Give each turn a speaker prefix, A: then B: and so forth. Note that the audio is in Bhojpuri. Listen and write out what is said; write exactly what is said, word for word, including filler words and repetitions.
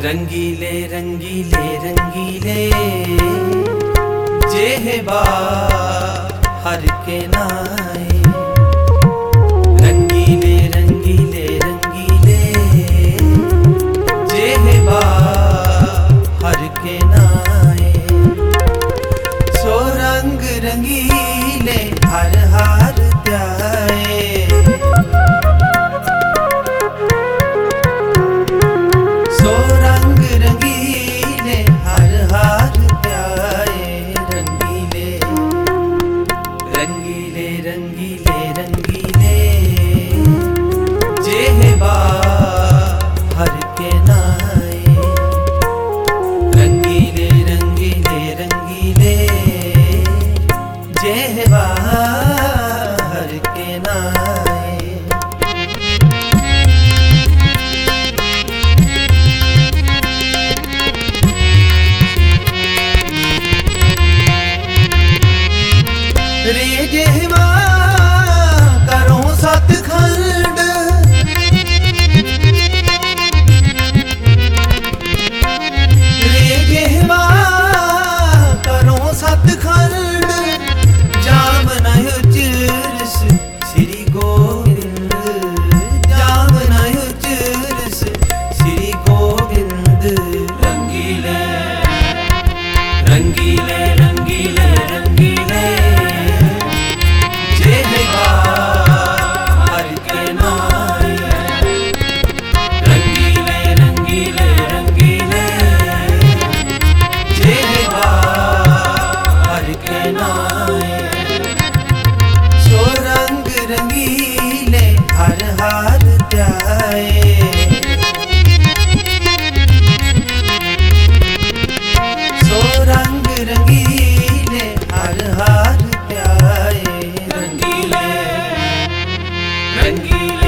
A: रंगीले रंगीले रंगीले जेहबा हर के नाए। रंगीले रंगीले रंगीले जेहबा हर के नाए। सो रंग रंगीले हर हार त्याए। सो रंग रंगीले हर हार त्याए। रंगीले रंगीले रंगीले रंगीले जेहबा हर के नाए। रंगीले रंगीले रंगीले जेहबा हर के नाए। रे जेहबा करो सतखंड। रे जेहबा करो सतखंड। जाम न उचरस श्री गोविंद। जाम न उचरस श्री गोविंद। रंगीले रंगीले रंगीले रंगीले जेहबा हर के नाए। रंगीले रंगीले रंगीले जेहबा हर के नाए। सो रंग रंगीले हर हार त्याए। सो रंग रंगीले हर हार त्याए। रंगीले रंगीले